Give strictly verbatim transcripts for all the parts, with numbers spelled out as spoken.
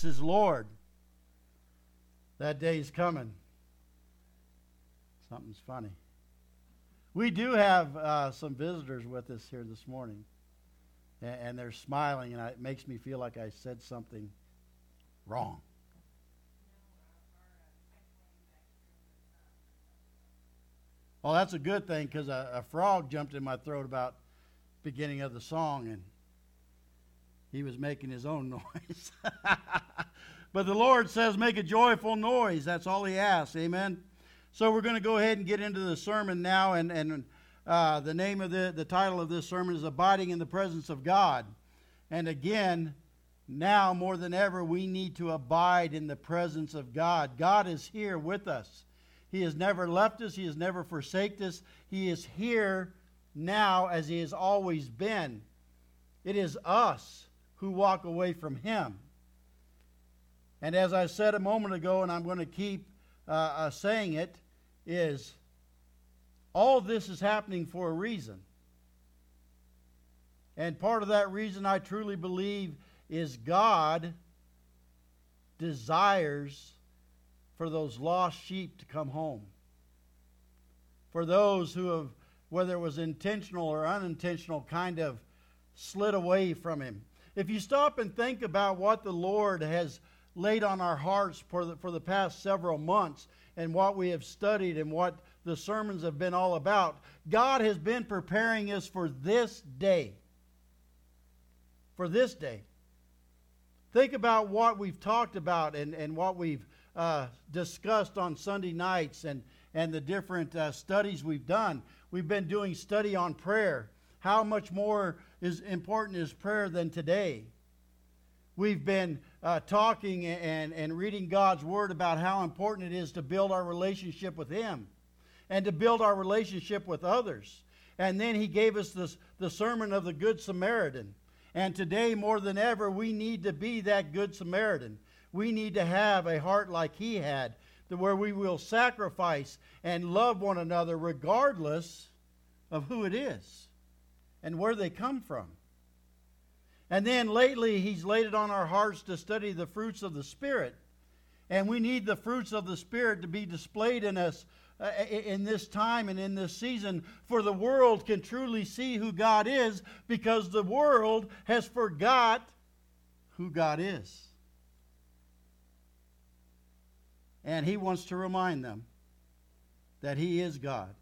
Jesus is Lord. That day is coming. Something's funny. We do have uh, some visitors with us here this morning. And, and they're smiling, and it makes me feel like I said something wrong. Well, that's a good thing, because a, a frog jumped in my throat about the beginning of the song, and he was making his own noise. But the Lord says, make a joyful noise. That's all he asks. Amen. So we're going to go ahead and get into the sermon now, and, and uh, the name of the, the title of this sermon is Abiding in the Presence of God. And again, now more than ever, we need to abide in the presence of God. God is here with us. He has never left us. He has never forsaken us. He is here now as he has always been. It is us who walk away from him. And as I said a moment ago, and I'm going to keep uh, uh, saying it, is all this is happening for a reason. And part of that reason, I truly believe, is God desires for those lost sheep to come home. For those who have, whether it was intentional or unintentional, kind of slid away from him. If you stop and think about what the Lord has laid on our hearts for the, for the past several months, and what we have studied and what the sermons have been all about, God has been preparing us for this day. For this day. Think about what we've talked about and, and what we've uh, discussed on Sunday nights and, and the different uh, studies we've done. We've been doing study on prayer. How much more is important is prayer than today? We've been uh, talking and, and reading God's Word about how important it is to build our relationship with Him and to build our relationship with others. And then He gave us this, the sermon of the Good Samaritan. And today, more than ever, we need to be that Good Samaritan. We need to have a heart like He had, to where we will sacrifice and love one another regardless of who it is and where they come from. And then lately, He's laid it on our hearts to study the fruits of the Spirit. And we need the fruits of the Spirit to be displayed in us uh, in this time and in this season. For the world can truly see who God is, because the world has forgot who God is. And He wants to remind them that He is God.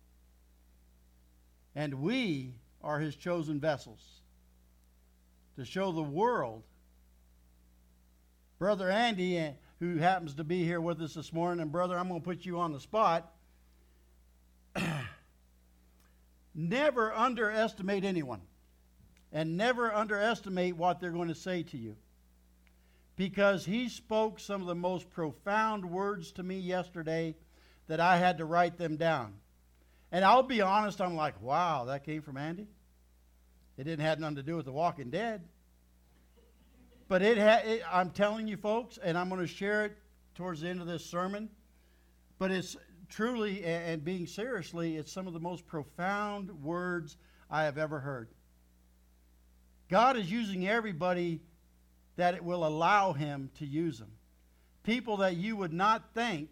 And we are His chosen vessels to show the world. Brother Andy, who happens to be here with us this morning, and brother, I'm going to put you on the spot. Never underestimate anyone, and never underestimate what they're going to say to you. Because he spoke some of the most profound words to me yesterday that I had to write them down. And I'll be honest, I'm like, wow, that came from Andy? It didn't have nothing to do with The Walking Dead. But it, ha- it I'm telling you folks, and I'm going to share it towards the end of this sermon, but it's truly, and, and being seriously, it's some of the most profound words I have ever heard. God is using everybody that it will allow Him to use them. People that you would not think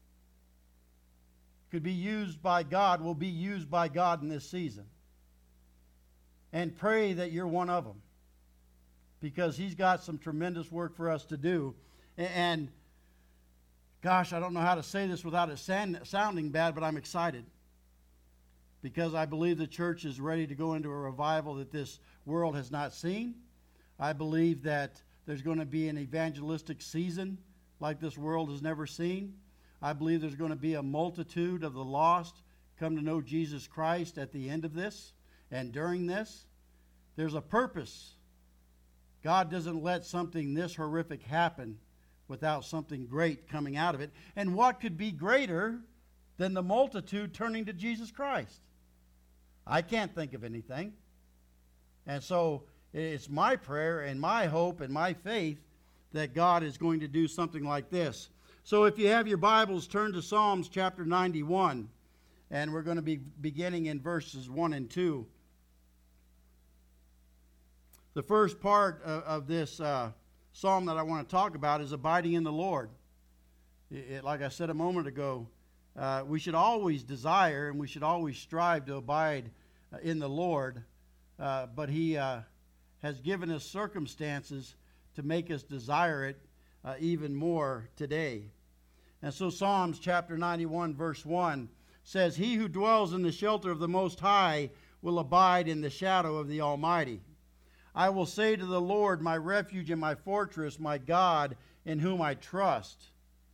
could be used by God will be used by God in this season. And pray that you're one of them, because He's got some tremendous work for us to do. And gosh, I don't know how to say this without it sounding bad, but I'm excited, because I believe the church is ready to go into a revival that this world has not seen. I believe that there's going to be an evangelistic season like this world has never seen. I believe there's going to be a multitude of the lost come to know Jesus Christ at the end of this. And during this, there's a purpose. God doesn't let something this horrific happen without something great coming out of it. And what could be greater than the multitude turning to Jesus Christ? I can't think of anything. And so it's my prayer and my hope and my faith that God is going to do something like this. So if you have your Bibles, turn to Psalms chapter ninety-one. And we're going to be beginning in verses one and two. The first part of, of this uh, psalm that I want to talk about is abiding in the Lord. It, it, like I said a moment ago, uh, we should always desire and we should always strive to abide uh, in the Lord, uh, but He uh, has given us circumstances to make us desire it uh, even more today. And so Psalms chapter ninety-one verse one says, "He who dwells in the shelter of the Most High will abide in the shadow of the Almighty. I will say to the Lord, my refuge and my fortress, my God, in whom I trust."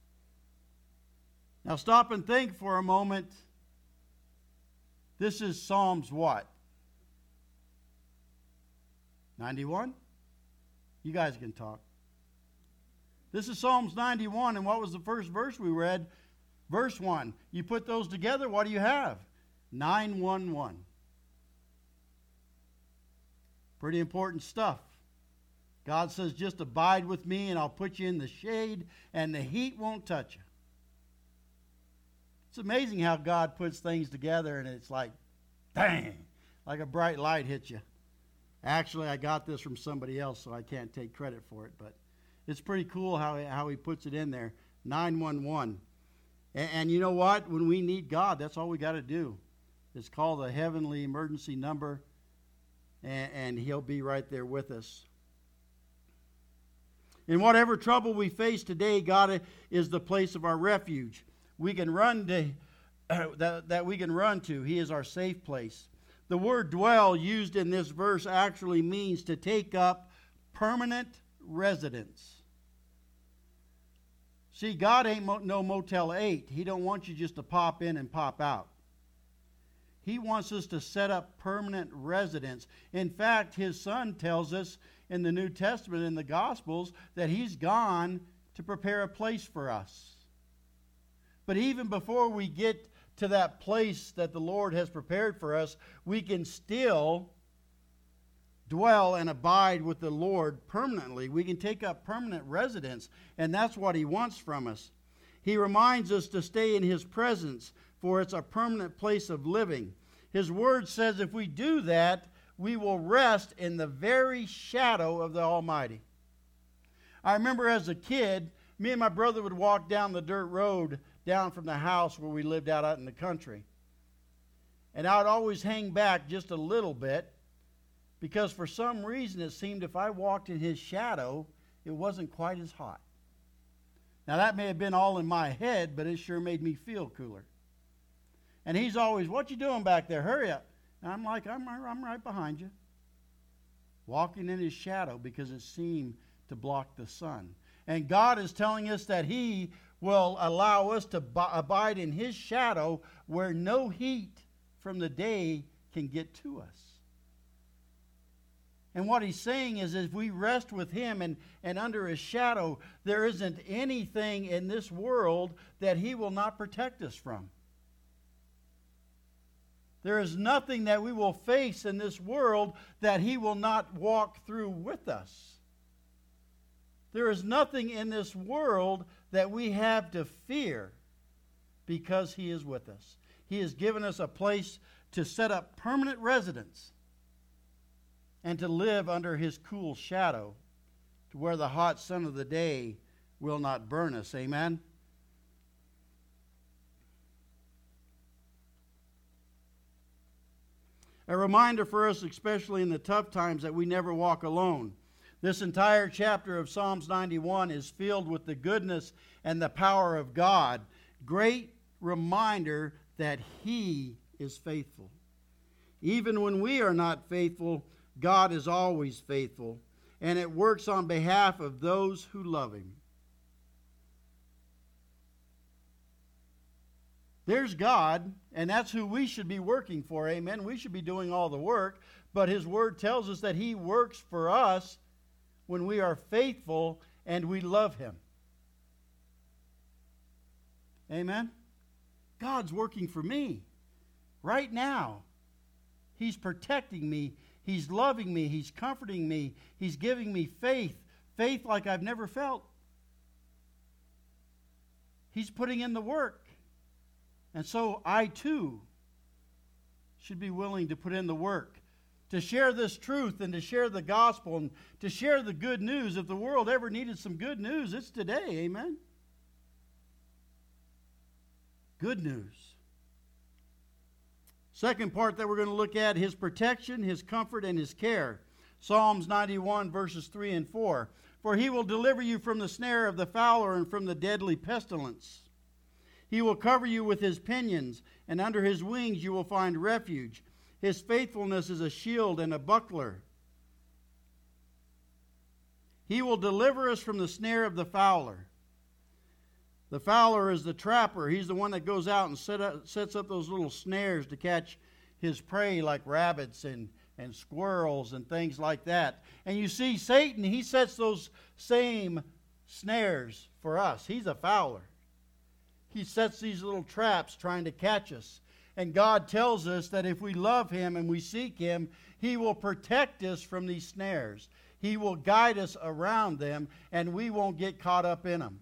Now stop and think for a moment. This is Psalms what? ninety-one? You guys can talk. This is Psalms ninety-one, and what was the first verse we read? Verse one. You put those together, what do you have? nine one one. Pretty important stuff. God says, just abide with me and I'll put you in the shade and the heat won't touch you. It's amazing how God puts things together and it's like, bang, like a bright light hits you. Actually, I got this from somebody else, so I can't take credit for it, but it's pretty cool how he, how he puts it in there. nine one one. And, and you know what? When we need God, that's all we got to do. It's called the heavenly emergency number, and, and He'll be right there with us. In whatever trouble we face today, God is the place of our refuge. We can run to uh, that, that we can run to. He is our safe place. The word dwell used in this verse actually means to take up permanent residence. See, God ain't mo- no Motel eight. He don't want you just to pop in and pop out. He wants us to set up permanent residence. In fact, His Son tells us in the New Testament, in the Gospels, that He's gone to prepare a place for us. But even before we get to that place that the Lord has prepared for us, we can still dwell and abide with the Lord permanently. We can take up permanent residence, and that's what He wants from us. He reminds us to stay in His presence, for it's a permanent place of living. His Word says if we do that, we will rest in the very shadow of the Almighty. I remember as a kid, me and my brother would walk down the dirt road down from the house where we lived out, out in the country. And I would always hang back just a little bit because for some reason it seemed if I walked in His shadow, it wasn't quite as hot. Now that may have been all in my head, but it sure made me feel cooler. And he's always, "What you doing back there? Hurry up." And I'm like, I'm, I'm right behind you. Walking in His shadow because it seemed to block the sun. And God is telling us that He will allow us to b- abide in His shadow where no heat from the day can get to us. And what He's saying is if we rest with Him and, and under His shadow, there isn't anything in this world that He will not protect us from. There is nothing that we will face in this world that He will not walk through with us. There is nothing in this world that we have to fear because He is with us. He has given us a place to set up permanent residence and to live under His cool shadow, to where the hot sun of the day will not burn us. Amen? A reminder for us, especially in the tough times, that we never walk alone. This entire chapter of Psalms ninety-one is filled with the goodness and the power of God. Great reminder that He is faithful. Even when we are not faithful, God is always faithful, and it works on behalf of those who love Him. There's God, and that's who we should be working for. Amen. We should be doing all the work, but His Word tells us that He works for us when we are faithful and we love Him. Amen? God's working for me right now. He's protecting me. He's loving me. He's comforting me. He's giving me faith. Faith like I've never felt. He's putting in the work. And so I too should be willing to put in the work to share this truth and to share the gospel and to share the good news. If the world ever needed some good news, it's today. Amen? Good news. Second part that we're going to look at, His protection, His comfort, and His care. Psalms ninety-one, verses three and four. For He will deliver you from the snare of the fowler and from the deadly pestilence. He will cover you with His pinions, and under His wings you will find refuge. His faithfulness is a shield and a buckler. He will deliver us from the snare of the fowler. The fowler is the trapper. He's the one that goes out and set up, sets up those little snares to catch his prey, like rabbits and, and squirrels and things like that. And you see, Satan, he sets those same snares for us. He's a fowler. He sets these little traps trying to catch us. And God tells us that if we love Him and we seek Him, He will protect us from these snares. He will guide us around them, and we won't get caught up in them.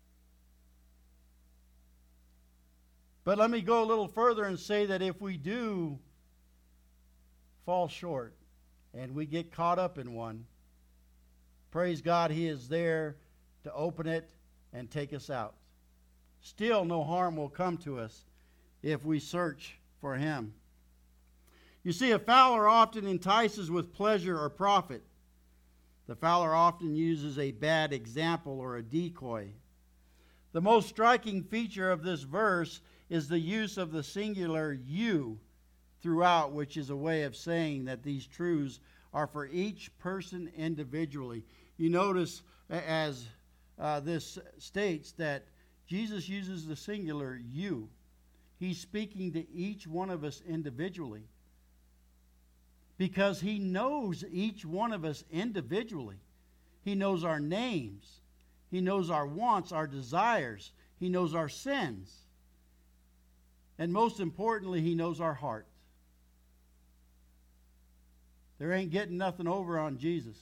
But let me go a little further and say that if we do fall short and we get caught up in one, praise God, He is there to open it and take us out. Still, no harm will come to us if we search for Him. You see, a fowler often entices with pleasure or profit. The fowler often uses a bad example or a decoy. The most striking feature of this verse is the use of the singular you throughout, which is a way of saying that these truths are for each person individually. You notice as uh, this states that Jesus uses the singular you. He's speaking to each one of us individually because He knows each one of us individually. He knows our names. He knows our wants, our desires. He knows our sins. And most importantly, He knows our heart. There ain't getting nothing over on Jesus.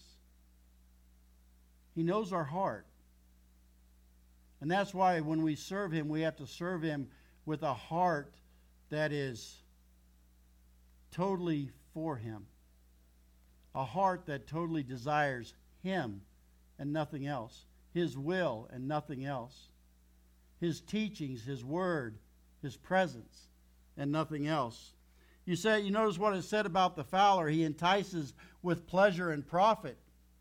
He knows our heart. And that's why when we serve Him, we have to serve Him with a heart that is totally for Him. A heart that totally desires Him and nothing else. His will and nothing else. His teachings, His word, His presence, and nothing else. You say, you notice what it said about the fowler. He entices with pleasure and profit.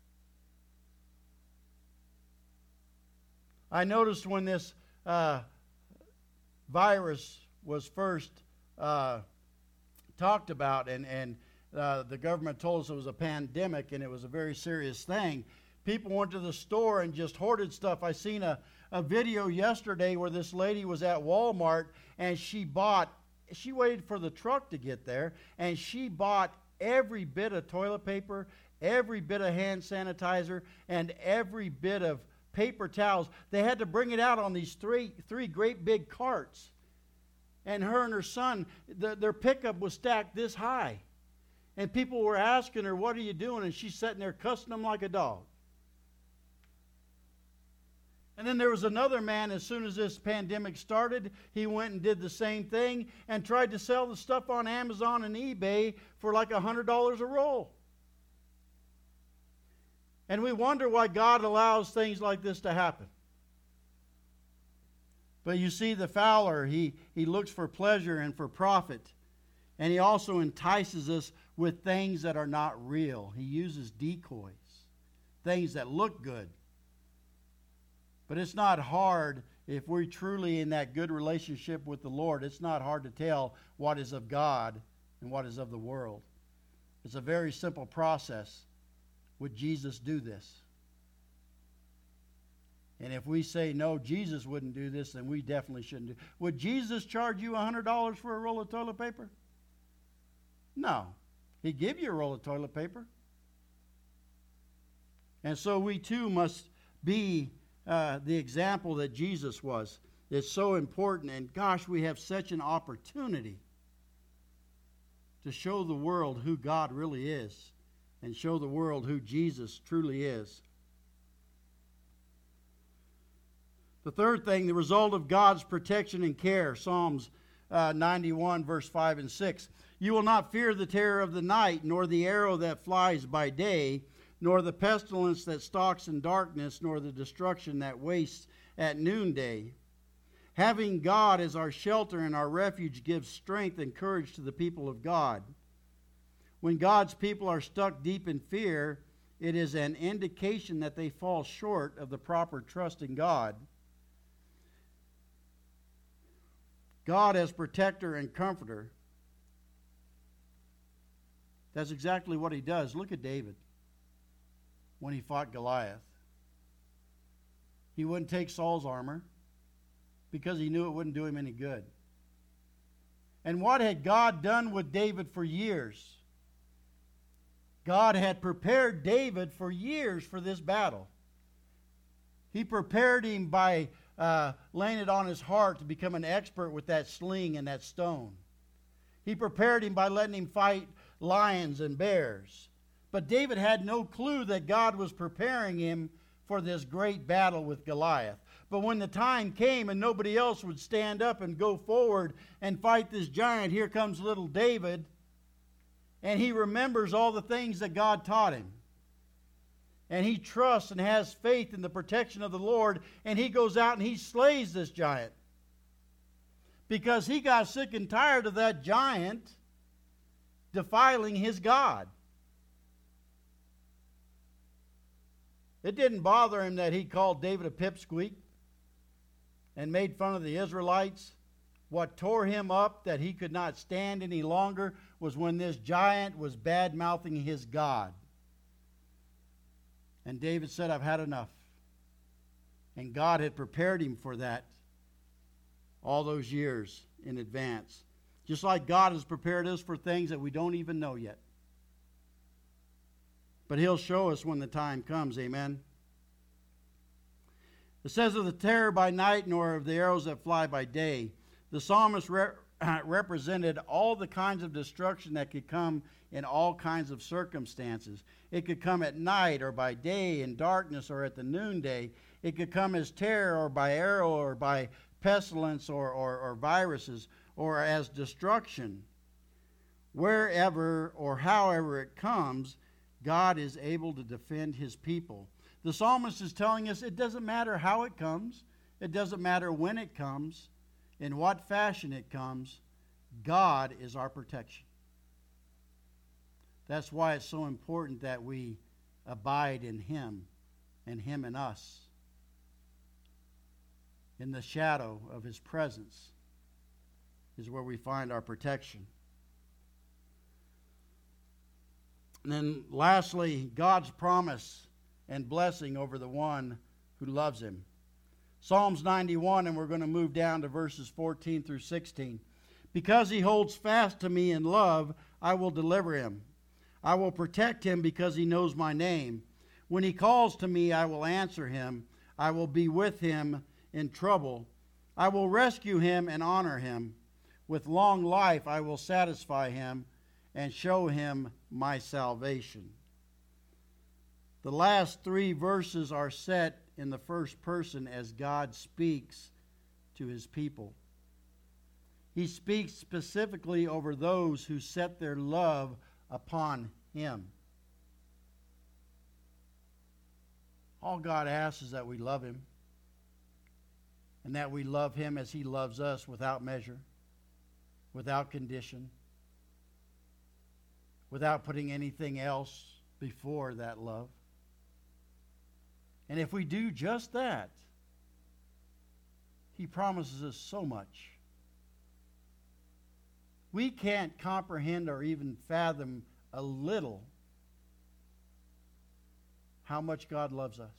I noticed when this uh, virus was first uh, talked about, and, and uh, the government told us it was a pandemic and it was a very serious thing, people went to the store and just hoarded stuff. I seen a, a video yesterday where this lady was at Walmart and she bought, she waited for the truck to get there, and she bought every bit of toilet paper, every bit of hand sanitizer, and every bit of paper towels. They had to bring it out on these three three great big carts. And her and her son, the, their pickup was stacked this high. And people were asking her, what are you doing? And she's sitting there cussing them like a dog. And then there was another man, as soon as this pandemic started, he went and did the same thing and tried to sell the stuff on Amazon and eBay for like one hundred dollars a roll. And we wonder why God allows things like this to happen. But you see, the fowler, he, he looks for pleasure and for profit. And he also entices us with things that are not real. He uses decoys, things that look good. But it's not hard, if we're truly in that good relationship with the Lord, it's not hard to tell what is of God and what is of the world. It's a very simple process. Would Jesus do this? And if we say, no, Jesus wouldn't do this, then we definitely shouldn't do it. Would Jesus charge you one hundred dollars for a roll of toilet paper? No. He'd give you a roll of toilet paper. And so we too must be uh, the example that Jesus was. It's so important. And gosh, we have such an opportunity to show the world who God really is and show the world who Jesus truly is. The third thing, the result of God's protection and care. Psalms uh, ninety-one, verse five and six. You will not fear the terror of the night, nor the arrow that flies by day, nor the pestilence that stalks in darkness, nor the destruction that wastes at noonday. Having God as our shelter and our refuge gives strength and courage to the people of God. When God's people are stuck deep in fear, it is an indication that they fall short of the proper trust in God. God as protector and comforter. That's exactly what he does. Look at David when he fought Goliath. He wouldn't take Saul's armor because he knew it wouldn't do him any good. And what had God done with David for years? God had prepared David for years for this battle. He prepared him by uh, laying it on his heart to become an expert with that sling and that stone. He prepared him by letting him fight lions and bears. But David had no clue that God was preparing him for this great battle with Goliath. But when the time came and nobody else would stand up and go forward and fight this giant, here comes little David. And he remembers all the things that God taught him. And he trusts and has faith in the protection of the Lord. And he goes out and he slays this giant. Because he got sick and tired of that giant defiling his God. It didn't bother him that he called David a pipsqueak and made fun of the Israelites. What tore him up that he could not stand any longer was when this giant was bad-mouthing his God. And David said, I've had enough. And God had prepared him for that all those years in advance. Just like God has prepared us for things that we don't even know yet. But he'll show us when the time comes, amen. It says of the terror by night, nor of the arrows that fly by day. The psalmist re- represented all the kinds of destruction that could come in all kinds of circumstances. It could come at night or by day, in darkness or at the noonday. It could come as terror or by arrow or by pestilence or, or, or viruses or as destruction. Wherever or however it comes, God is able to defend his people. The psalmist is telling us it doesn't matter how it comes. It doesn't matter when it comes. In what fashion it comes. God is our protection. That's why it's so important that we abide in him and him in us. In the shadow of his presence is where we find our protection. And then lastly, God's promise and blessing over the one who loves him. Psalms ninety-one, and we're going to move down to verses fourteen through sixteen. Because he holds fast to me in love, I will deliver him. I will protect him because he knows my name. When he calls to me, I will answer him. I will be with him in trouble. I will rescue him and honor him. With long life I will satisfy him and show him my salvation. The last three verses are set in the first person as God speaks to his people. He speaks specifically over those who set their love upon him. All God asks is that we love him and that we love him as he loves us without measure, without condition, without putting anything else before that love. And if we do just that, he promises us so much. We can't comprehend or even fathom a little how much God loves us.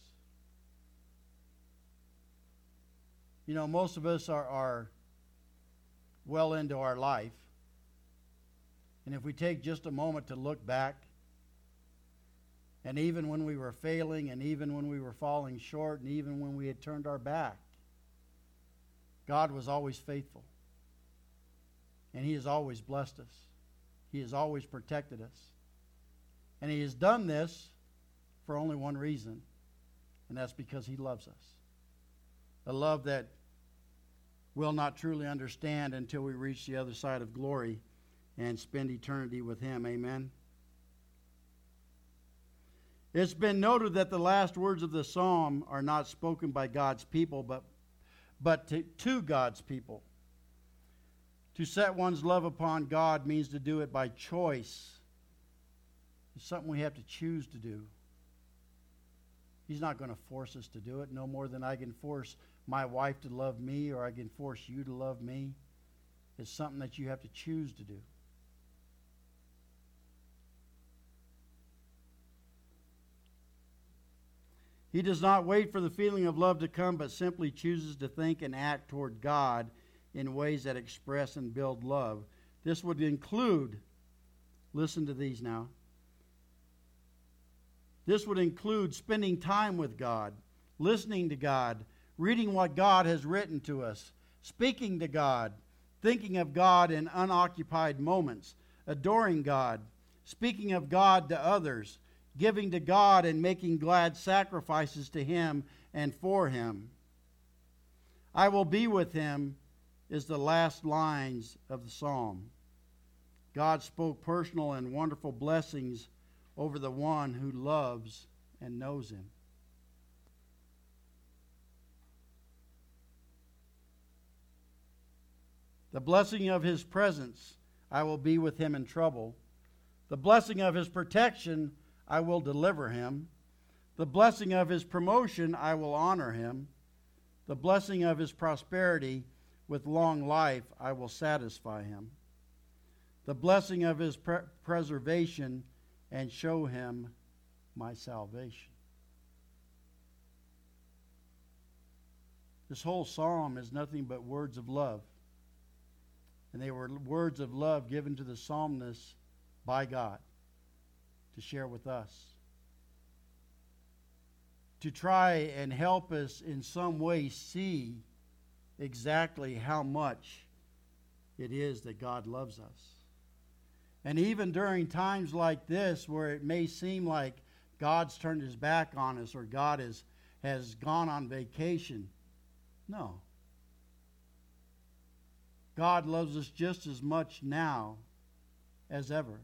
You know, most of us are, are well into our life. And if we take just a moment to look back, and even when we were failing, and even when we were falling short, and even when we had turned our back, God was always faithful. And he has always blessed us. He has always protected us. And he has done this for only one reason, and that's because he loves us. A love that will not truly understand until we reach the other side of glory and spend eternity with Him. Amen. It's been noted that the last words of the psalm are not spoken by God's people, but, but to, to God's people. To set one's love upon God means to do it by choice. It's something we have to choose to do. He's not going to force us to do it, no more than I can force my wife to love me or I can force you to love me. It's something that you have to choose to do. He does not wait for the feeling of love to come, but simply chooses to think and act toward God in ways that express and build love. This would include, listen to these now, this would include spending time with God, listening to God, reading what God has written to us, speaking to God, thinking of God in unoccupied moments, adoring God, speaking of God to others, giving to God and making glad sacrifices to Him and for Him. I will be with Him is the last lines of the psalm. God spoke personal and wonderful blessings over the one who loves and knows Him. The blessing of His presence, I will be with him in trouble. The blessing of His protection, I will deliver him. The blessing of His promotion, I will honor him. The blessing of His prosperity, with long life, I will satisfy him. The blessing of His pre- preservation, and show him my salvation. This whole psalm is nothing but words of love. And they were words of love given to the psalmist by God to share with us. To try and help us in some way see exactly how much it is that God loves us. And even during times like this where it may seem like God's turned His back on us or God is, has gone on vacation, no. God loves us just as much now as ever.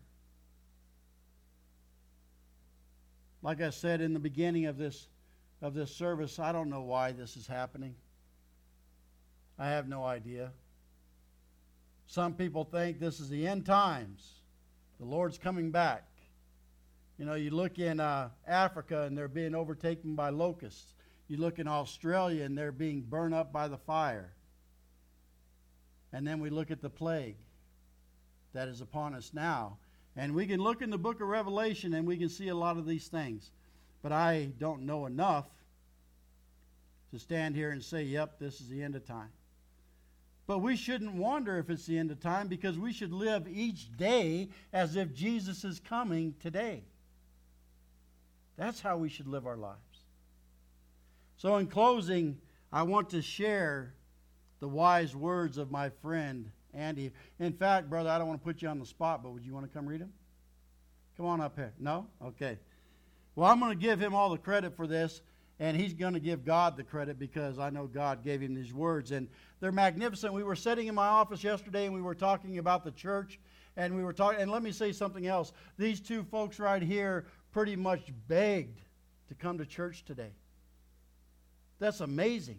Like I said in the beginning of this, of this service, I don't know why this is happening. I have no idea. Some people think this is the end times. The Lord's coming back. You know, you look in uh, Africa and they're being overtaken by locusts. You look in Australia and they're being burned up by the fire. And then we look at the plague that is upon us now. And we can look in the book of Revelation and we can see a lot of these things. But I don't know enough to stand here and say, yep, this is the end of time. But we shouldn't wonder if it's the end of time, because we should live each day as if Jesus is coming today. That's how we should live our lives. So in closing, I want to share the wise words of my friend Andy. In fact, brother, I don't want to put you on the spot, but would you want to come read them? Come on up here. No? Okay. Well, I'm going to give him all the credit for this, and he's going to give God the credit because I know God gave him these words. And they're magnificent. We were sitting in my office yesterday, and we were talking about the church, and we were talking, and let me say something else. These two folks right here pretty much begged to come to church today. That's amazing.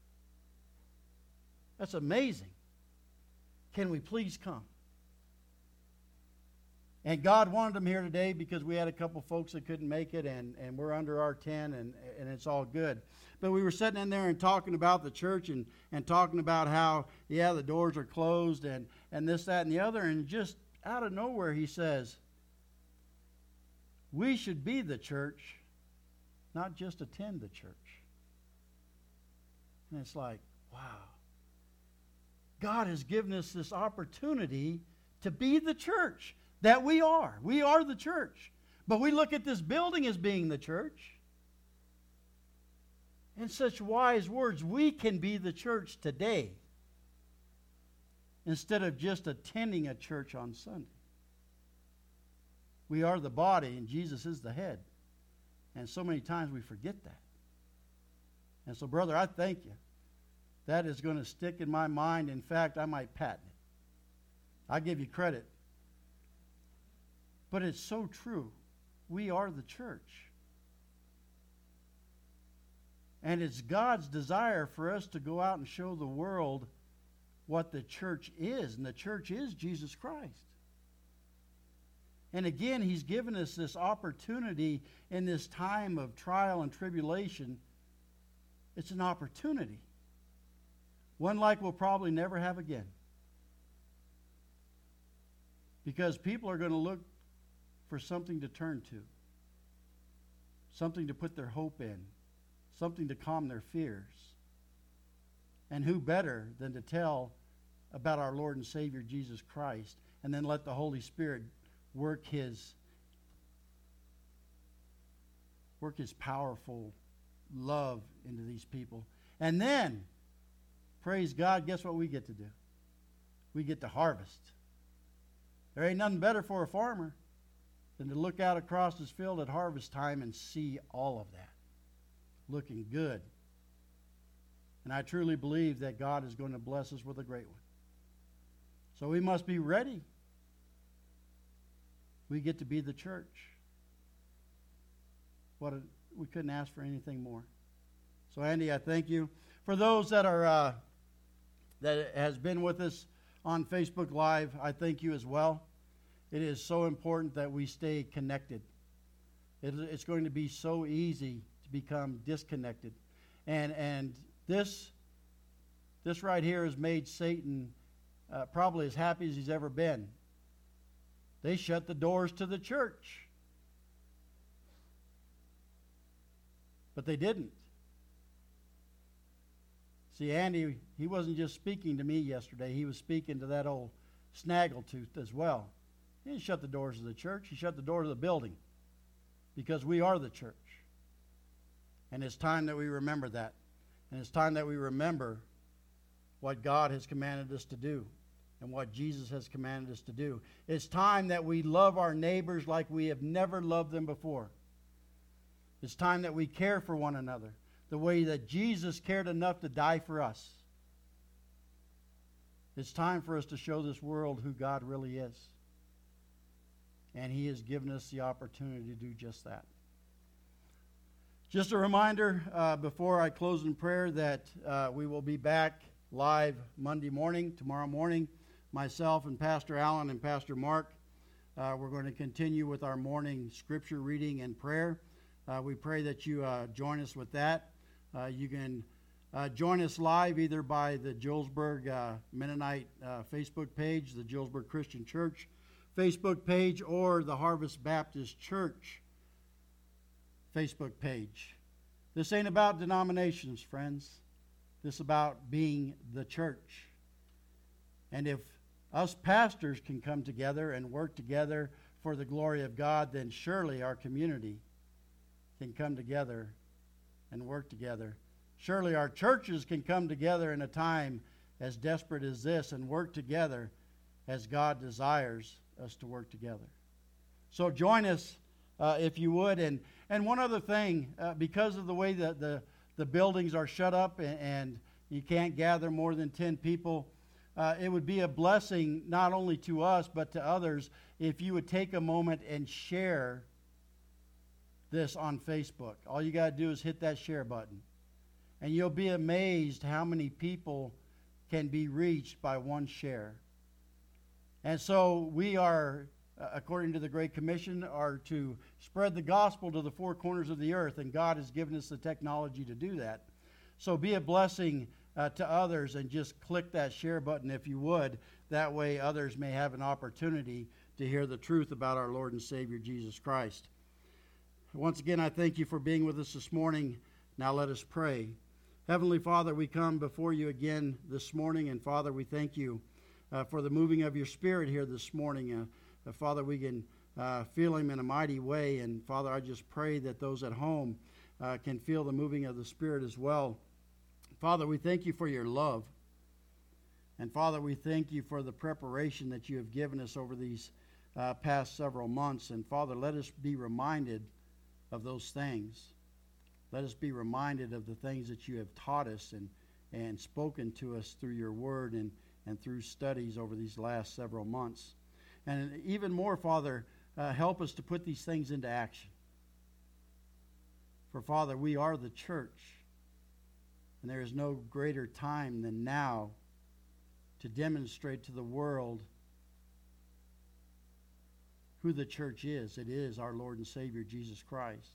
That's amazing. Can we please come? And God wanted them here today because we had a couple folks that couldn't make it, and, and we're under our ten, and, and it's all good. But we were sitting in there and talking about the church and, and talking about how, yeah, the doors are closed and, and this, that, and the other. And just out of nowhere, he says, we should be the church, not just attend the church. And it's like, wow. God has given us this opportunity to be the church that we are. We are the church. But we look at this building as being the church. In such wise words, we can be the church today instead of just attending a church on Sunday. We are the body and Jesus is the head. And so many times we forget that. And so, brother, I thank you that is going to stick in my mind. In fact, I might patent it. I give you credit. But it's so true. We are the church. And it's God's desire for us to go out and show the world what the church is. And the church is Jesus Christ. And again, He's given us this opportunity in this time of trial and tribulation. It's an opportunity. One like we'll probably never have again. Because people are going to look for something to turn to. Something to put their hope in. Something to calm their fears. And who better than to tell about our Lord and Savior Jesus Christ, and then let the Holy Spirit work His work His powerful love into these people. And then, praise God, guess what we get to do? We get to harvest. There ain't nothing better for a farmer than to look out across his field at harvest time and see all of that looking good. And I truly believe that God is going to bless us with a great one. So we must be ready. We get to be the church. What a, we couldn't ask for anything more. So Andy, I thank you. For those that are uh, that has been with us on Facebook Live, I thank you as well. It is so important that we stay connected. It, it's going to be so easy to become disconnected. And and this this right here has made Satan uh, probably as happy as he's ever been. They shut the doors to the church. But they didn't. See, Andy, he wasn't just speaking to me yesterday. He was speaking to that old snaggletooth as well. He didn't shut the doors of the church. He shut the doors of the building. Because we are the church. And it's time that we remember that. And it's time that we remember what God has commanded us to do. And what Jesus has commanded us to do. It's time that we love our neighbors like we have never loved them before. It's time that we care for one another the way that Jesus cared enough to die for us. It's time for us to show this world who God really is. And He has given us the opportunity to do just that. Just a reminder uh, before I close in prayer that uh, we will be back live Monday morning, tomorrow morning. Myself and Pastor Allen and Pastor Mark, uh, we're going to continue with our morning scripture reading and prayer. Uh, we pray that you uh, join us with that. Uh, you can uh, join us live either by the Julesburg uh, Mennonite uh, Facebook page, the Julesburg Christian Church Facebook page, or the Harvest Baptist Church Facebook page. This ain't about denominations, friends. This is about being the church. And if us pastors can come together and work together for the glory of God, then surely our community can come together and work together. Surely our churches can come together in a time as desperate as this and work together as God desires us to work together. So join us uh, if you would. And, and one other thing, uh, because of the way that the, the buildings are shut up and, and you can't gather more than ten people, Uh, it would be a blessing not only to us but to others if you would take a moment and share this on Facebook. All you got to do is hit that share button. And you'll be amazed how many people can be reached by one share. And so we are, uh, according to the Great Commission, are to spread the gospel to the four corners of the earth. And God has given us the technology to do that. So be a blessing Uh, to others and just click that share button if you would. That way others may have an opportunity to hear the truth about our Lord and Savior Jesus Christ. Once again, I thank you for being with us this morning. Now let us pray. Heavenly Father, we come before you again this morning, and Father, we thank you uh, for the moving of your Spirit here this morning. Uh, uh, Father, we can uh, feel Him in a mighty way, and Father, I just pray that those at home uh, can feel the moving of the Spirit as well. Father, we thank you for your love. And Father, we thank you for the preparation that you have given us over these uh, past several months. And Father, let us be reminded of those things. Let us be reminded of the things that you have taught us and and spoken to us through your word and, and through studies over these last several months. And even more, Father, uh, help us to put these things into action. For, Father, we are the church, and there is no greater time than now to demonstrate to the world who the church is. It is our Lord and Savior, Jesus Christ.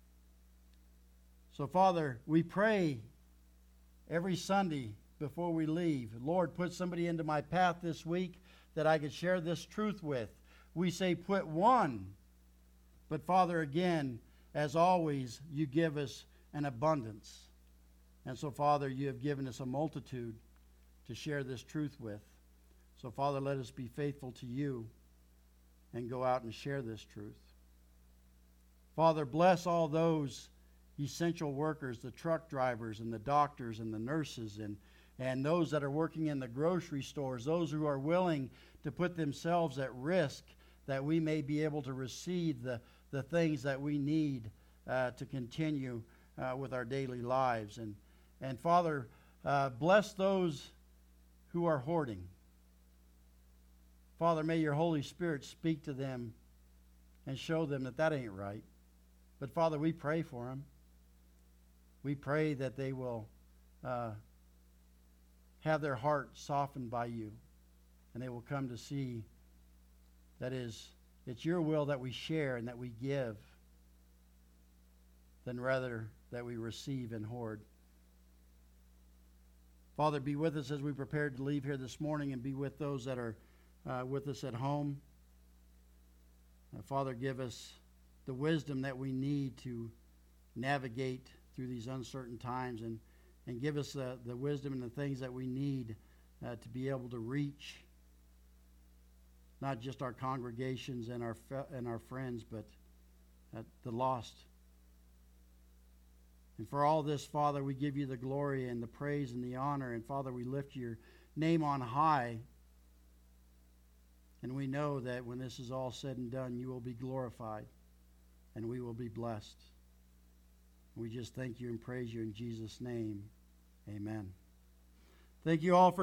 So, Father, we pray every Sunday before we leave, Lord, put somebody into my path this week that I could share this truth with. We say put one, but Father, again, as always, you give us an abundance. And so, Father, you have given us a multitude to share this truth with. So, Father, let us be faithful to you and go out and share this truth. Father, bless all those essential workers, the truck drivers and the doctors and the nurses and, and those that are working in the grocery stores, those who are willing to put themselves at risk that we may be able to receive the, the things that we need uh, to continue uh, with our daily lives. And, and Father, uh, bless those who are hoarding. Father, may your Holy Spirit speak to them and show them that that ain't right. But Father, we pray for them. We pray that they will uh, have their heart softened by you, and they will come to see that is, it's your will that we share and that we give, than rather that we receive and hoard. Father, be with us as we prepare to leave here this morning, and be with those that are uh, with us at home. Uh, Father, give us the wisdom that we need to navigate through these uncertain times, and, and give us uh, the wisdom and the things that we need uh, to be able to reach not just our congregations and our fe- and our friends, but uh, the lost. And for all this, Father, we give you the glory and the praise and the honor. And Father, we lift your name on high. And we know that when this is all said and done, you will be glorified and we will be blessed. We just thank you and praise you in Jesus' name. Amen. Thank you all for